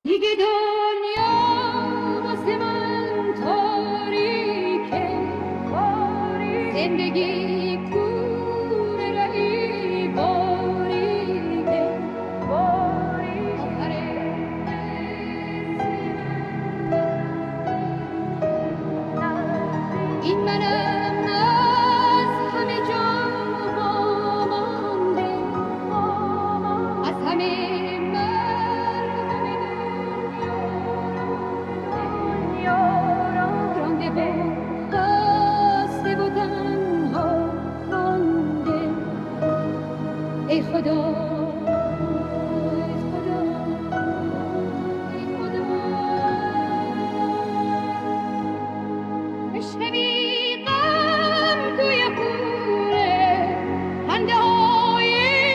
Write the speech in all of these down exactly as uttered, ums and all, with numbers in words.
دیگه دنیا واسه من تاریکه، زندگی کوره رهی باریکه، آخر این منم از همه جا وامانده، از همه ای خدا، ای خدا، ای خدا، عشق بی غم توی خونه، خنده های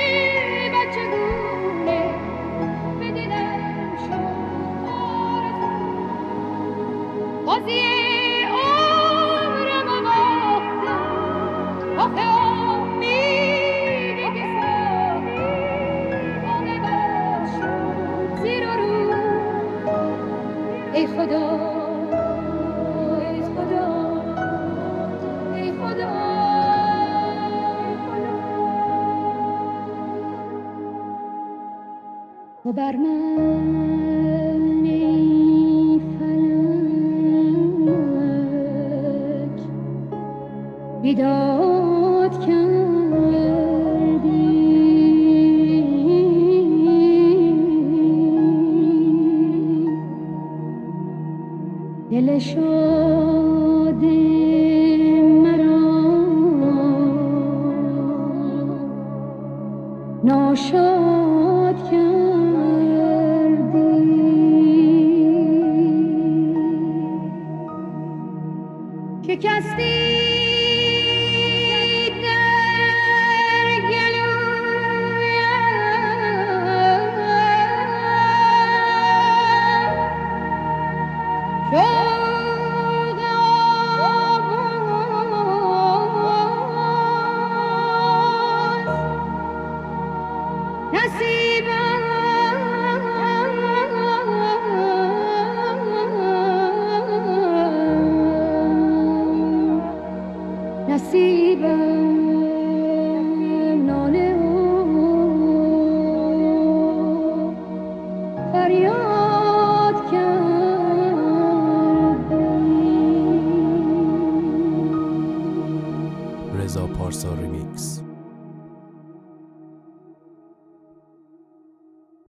بچگونه به دلم شد آرزو، بازی عمرم و باختم، آخه ای خدا، ای خدا، ای خدا، تو بر من ای فلک بیداد کردی، دل شاد مرا ناشاد کردی، شکستی